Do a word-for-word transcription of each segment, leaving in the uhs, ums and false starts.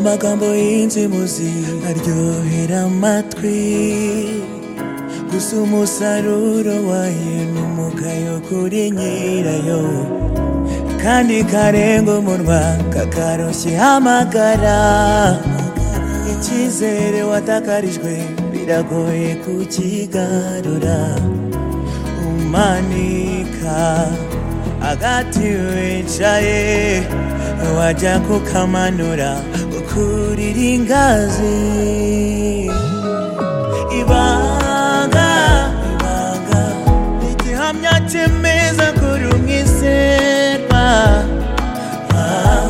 amagambo y'inzimuzi aryohera amatwi, gusa umusaruro wayo n'umugayo kuri nyirayo, kandi karenga umunwa kakaroshye amagara. Icyizere watakarijwe biragoye kukigarura, umanika agati wicaye wajya kukamanura ukurira ingazi. Ibanga, ibanga igihamya cyemeza kuri umwizerwa, ah,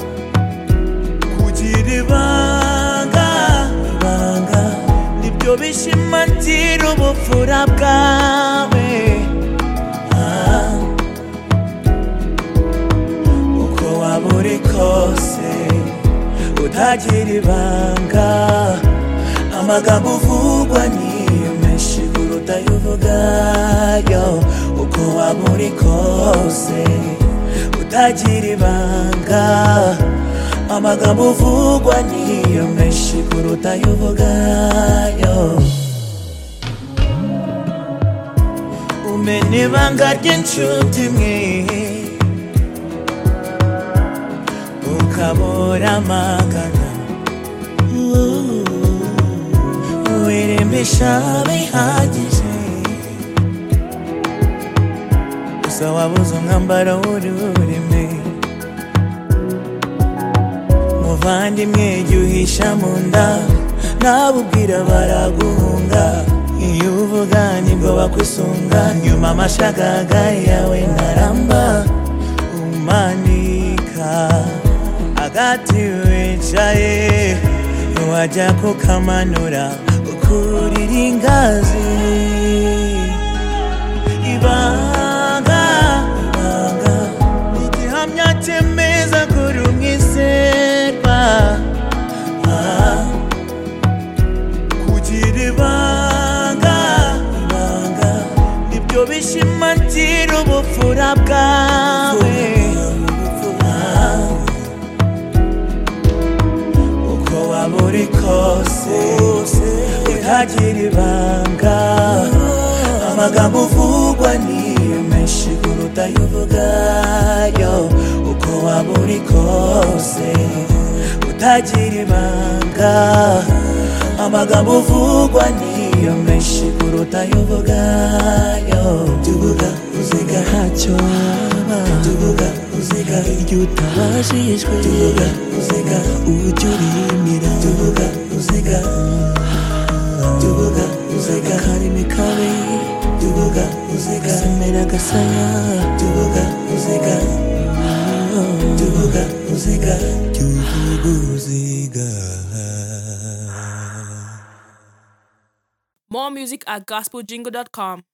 kugira ibanga, ibanga nibyo bishimangira ubupfura bwawe, ah, uko waba uri kose utagira ibanga, amagambo uvugwa niyo menshi kuruta ayo uvugayo. Uko waba uri kose utagira ibanga, amagambo uvugwa niyo menshi kuruta ayo uvugayo. Umena ibanga ry'inshuti imwe ukabura amagana, wirembesha bihagije, gusa wabuze umwambaro w'ururimi. Muvandimwe jya uhisha mu nda, nabubwira baraguhunga. Iyo uvuga nibwo bakwisunga, nyuma amashagaga yawe ntaramba. Umanika agati wicaye wajya kukamanura ukurira ingazi. Ibanga, ibanga igihamya cyemeza kuri umwizerwa, ah, kugira ibanga, ibanga nibyo bishimangira ubupfura bwawe, ah, uko waba uri kose utagira ibanga, amagambo uvugwa niyo menshi kuruta ayo uvugayo. Uko waba uri kose utagira ibanga, amagambo uvugwa niyo menshi kuruta ayo uvugayo. Tuvuga uziga ntacyo waba, tuvuga uziga iryo utabashijwe, tuvuga uziga ujya urimira, tuvuga uziga, tuvuga uziga karimi kabi, tuvuga uziga semera gasaya, tuvuga uziga, tuvuga uziga, tuvuga uziga. More music at gospel jingle dot com.